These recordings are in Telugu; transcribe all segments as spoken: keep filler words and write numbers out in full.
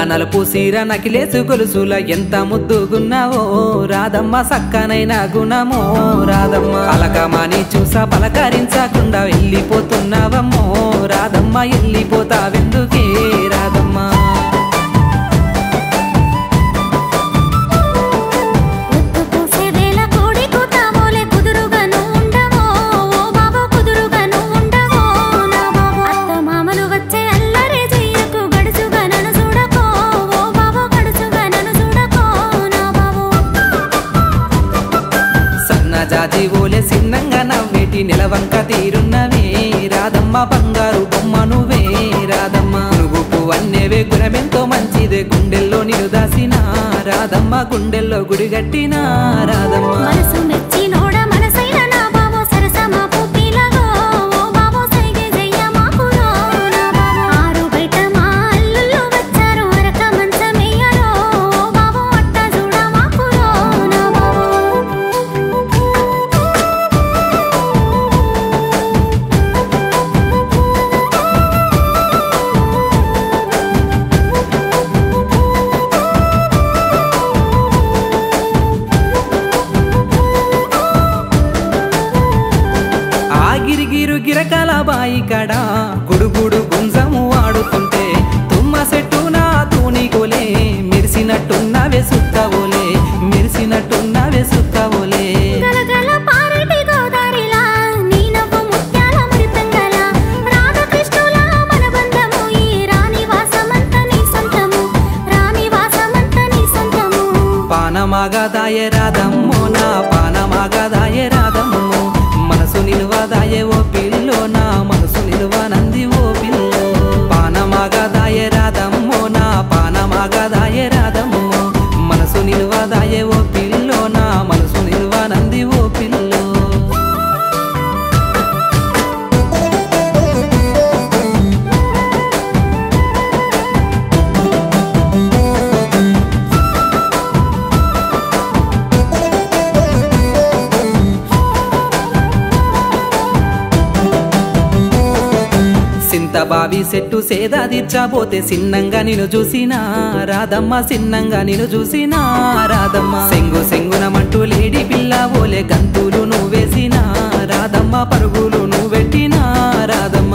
నలుపు సీర నకిలేసు గొలుసుల ఎంత ముద్దుగున్నావో రాధమ్మ సక్కనైన గుణమో రాధమ్మ అలకమాని చూసా పలకరించకుండా వెళ్ళిపోతున్నావమ్మో రాధమ్మ వెళ్ళిపోతావెందుకే రాధమ్మ జాజి ఓలే సిన్నంగా నవ్వేటి నిలవంక తీరున్నవే రాధమ్మ బంగారు బొమ్మ నువ్వే రాధమ్మ నువ్వు అన్నేవే గుణమెంతో మంచిదే గుండెల్లో నిన్ను దాసిన రాధమ్మ గుండెల్లో గుడి గట్టిన రాధమ్మ గిరిగిరు గిరకాల బాయి కడ గుడుగుడు గుంజము ఆడుతుంటే తుమ్మ చెట్టు నా తూనిగోలే మెరిసినట్టున్నవే సుక్కవోలే మెరిసినట్టున్నవే సుక్కవోలే పానమాగదాయ రాధమ్మో నా పానమాగదాయ రాధమ్మో మనసు నిలువదాయే ఓ పిల్లో నా మనసు నిలువనంది ఓ పిల్లో పానమాగదాయ రాధమ్మో నా పానమాగదాయ రాధమ్మో మనసు నిలువదాయే ఓ పిల్లో నా మనసు నిలువనంది ఓ పిల్లో బావి సెట్టు సేదా తీర్చబోతే సిన్నంగా నిన్ను చూసినా రాధమ్మ సిన్నంగా నిన్ను చూసినా రాధమ్మ సెంగు సెంగునమంటూ లేడి పిల్ల ఓలే గంతులు నువ్వేసినా రాధమ్మ పరుగులు నువ్వెట్టినా రాధమ్మ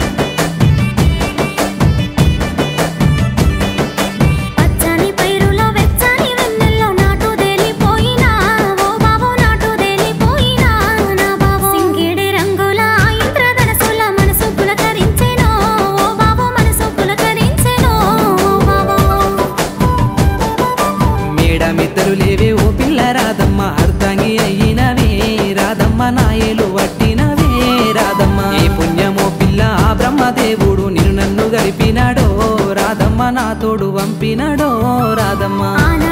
మిద్దరు లేవే ఓ పిల్ల రాధమ్మ అర్ధంగి అయ్యినవే రాధమ్మ నాయలు వట్టినవే రాధమ్మ ఏ పుణ్యమో పిల్ల ఆ బ్రహ్మదేవుడు నిన్ను నన్ను గలిపినాడో రాధమ్మ నా తోడు పంపినాడో రాధమ్మ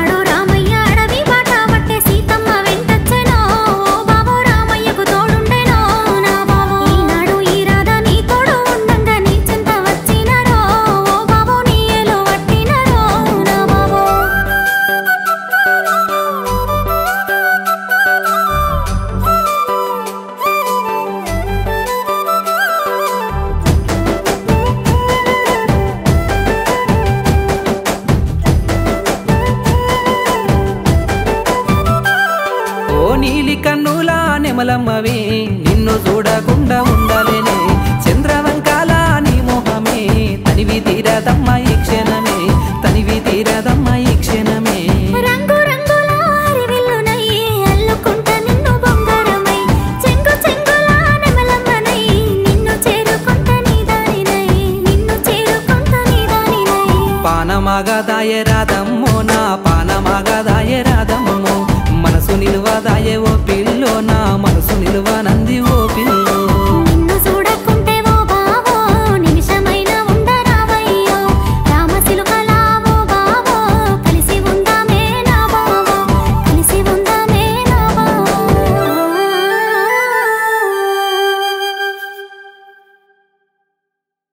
నీలి కన్నులా నెమలమ్మవే నిన్ను చూడకుండా ఉండలేనే చంద్రవంకాల నీ మొహమే తనివి తీరదమ్మ ఈ క్షణమే తనివి తీరదమ్మ ఈ క్షణమే పానమాగదాయ రాధమ్మో నా పానమాగదాయ రాధమ్మో మనసు నిలువదాయే ఓ పిల్లో నా మనసు నిలువనంది ఓ పిల్లో